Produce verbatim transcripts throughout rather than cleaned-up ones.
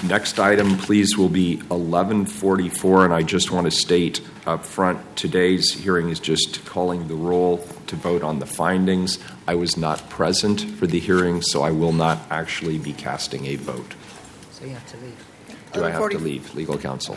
Next item, please, will be eleven forty-four, and I just want to state up front, today's hearing is just calling the roll to vote on the findings. I was not present for the hearing, so I will not actually be casting a vote. So you have to leave. Do I have to leave, legal counsel?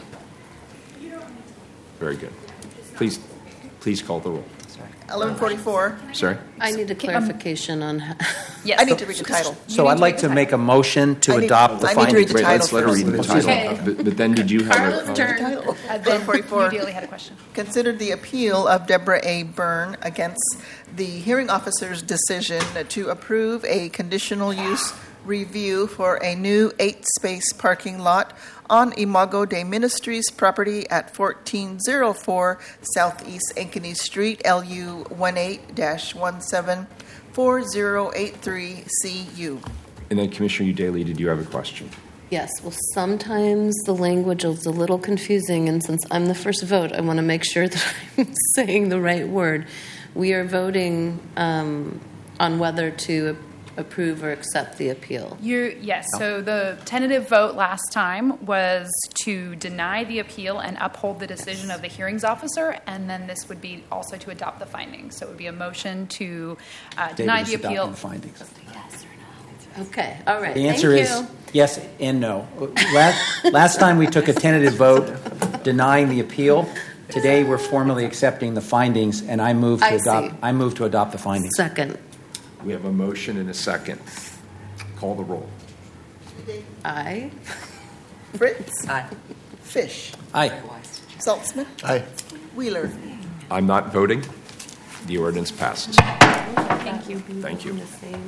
Very good. Please, please call the roll. eleven forty-four. Sorry? I need a clarification on how. Yes. I need to read the title. So I'd like to make a motion to I need- adopt the I need to read findings. the Wait, title let's let her read the first. title. Okay. But, but then did you have a Carla's comment? turn. Title. Uh, then eleven forty-four. you, Daly, had a question. Considered the appeal of Deborah A. Byrne against the hearing officer's decision to approve a conditional use review for a new eight-space parking lot on Imago de Ministries property at fourteen oh four Southeast Ankeny Street, L U eighteen dash one seven four zero eight three C U. And then Commissioner Daly, did you have a question? Yes, well, sometimes the language is a little confusing, and since I'm the first vote, I want to make sure that I'm saying the right word. We are voting um, on whether to approve or accept the appeal. You're, yes, so the tentative vote last time was to deny the appeal and uphold the decision of the hearings officer, and then this would be also to adopt the findings. So it would be a motion to uh, deny David the is adopting appeal. the findings. Yes or no? Okay, all right. The answer Thank is you. yes and no. Last, last time we took a tentative vote denying the appeal. Today we're formally accepting the findings, and I move to I adopt. see. I move to adopt the findings. Second. We have a motion and a second. Call the roll. Aye. Fritz. Aye. Fish. Aye. Saltzman. Aye. Wheeler. I'm not voting. The ordinance passes. Thank you. Thank you.